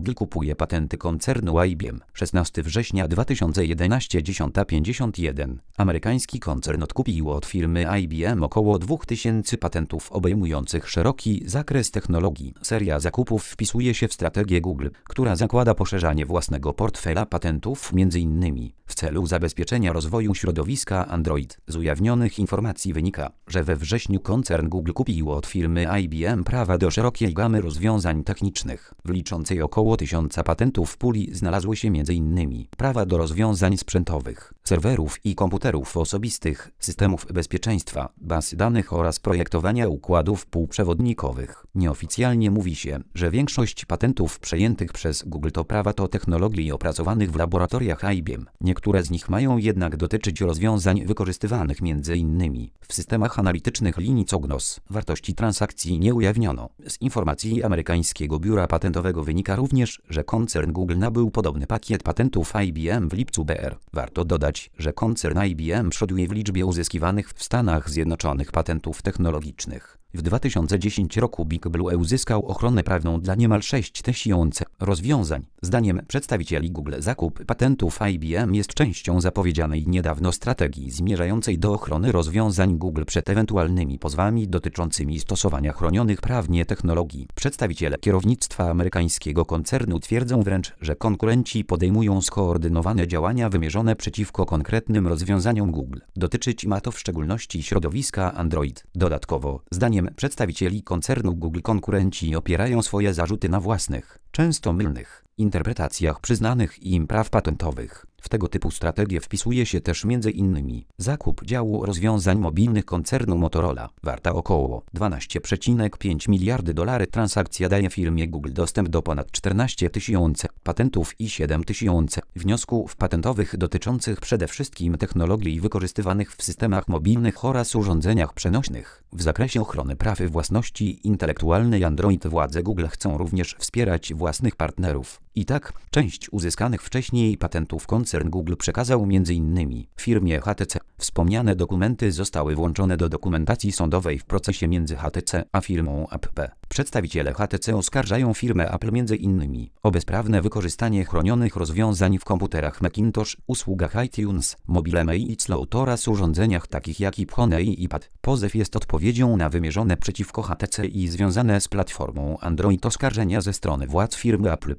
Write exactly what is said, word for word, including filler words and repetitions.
Google kupuje patenty koncernu I B M. szesnastego września dwa tysiące jedenastego, dziesiąta pięćdziesiąt jeden. Amerykański koncern odkupił od firmy I B M około dwa tysiące patentów obejmujących szeroki zakres technologii. Seria zakupów wpisuje się w strategię Google, która zakłada poszerzanie własnego portfela patentów między innymi w celu zabezpieczenia rozwoju środowiska Android. Z ujawnionych informacji wynika, że we wrześniu koncern Google kupił od firmy I B M prawa do szerokiej gamy rozwiązań technicznych. W liczącej około tysiąca patentów w puli znalazły się między innymi prawa do rozwiązań sprzętowych, serwerów i komputerów osobistych, systemów bezpieczeństwa, baz danych oraz projektowania układów półprzewodnikowych. Nieoficjalnie mówi się, że większość patentów przejętych przez Google to prawa do technologii opracowanych w laboratoriach I B M. Niektóre z nich mają jednak dotyczyć rozwiązań wykorzystywanych między innymi w systemach analitycznych linii Cognos. Wartości transakcji nie ujawniono. Z informacji amerykańskiego biura patentowego wynika również, że koncern Google nabył podobny pakiet patentów I B M w lipcu B R. Warto dodać, że koncern I B M przoduje w liczbie uzyskiwanych w Stanach Zjednoczonych patentów technologicznych. W dwa tysiące dziesiątym roku Big Blue uzyskał ochronę prawną dla niemal sześć tysięcy rozwiązań. Zdaniem przedstawicieli Google zakup patentów I B M jest częścią zapowiedzianej niedawno strategii zmierzającej do ochrony rozwiązań Google przed ewentualnymi pozwami dotyczącymi stosowania chronionych prawnie technologii. Przedstawiciele kierownictwa amerykańskiego koncernu twierdzą wręcz, że konkurenci podejmują skoordynowane działania wymierzone przeciwko konkretnym rozwiązaniom Google. Dotyczyć ma to w szczególności środowiska Android. Dodatkowo, zdaniem przedstawicieli koncernu Google konkurenci opierają swoje zarzuty na własnych, często mylnych, interpretacjach przyznanych im praw patentowych. W tego typu strategię wpisuje się też między innymi zakup działu rozwiązań mobilnych koncernu Motorola, warta około dwanaście przecinek pięć miliardy dolarów. Transakcja daje firmie Google dostęp do ponad czternastu tysięcy patentów i siedem tysięcy wniosków patentowych dotyczących przede wszystkim technologii wykorzystywanych w systemach mobilnych oraz urządzeniach przenośnych. W zakresie ochrony praw własności intelektualnej Android władze Google chcą również wspierać własnych partnerów. I tak, część uzyskanych wcześniej patentów koncern Google przekazał między innymi firmie H T C. Wspomniane dokumenty zostały włączone do dokumentacji sądowej w procesie między H T C a firmą Apple. Przedstawiciele H T C oskarżają firmę Apple między innymi o bezprawne wykorzystanie chronionych rozwiązań w komputerach Macintosh, usługach iTunes, mobilem i iCloud oraz urządzeniach takich jak iPhone i iPad. Pozew jest odpowiedzią na wymierzone przeciwko H T C i związane z platformą Android oskarżenia ze strony władz firmy Apple.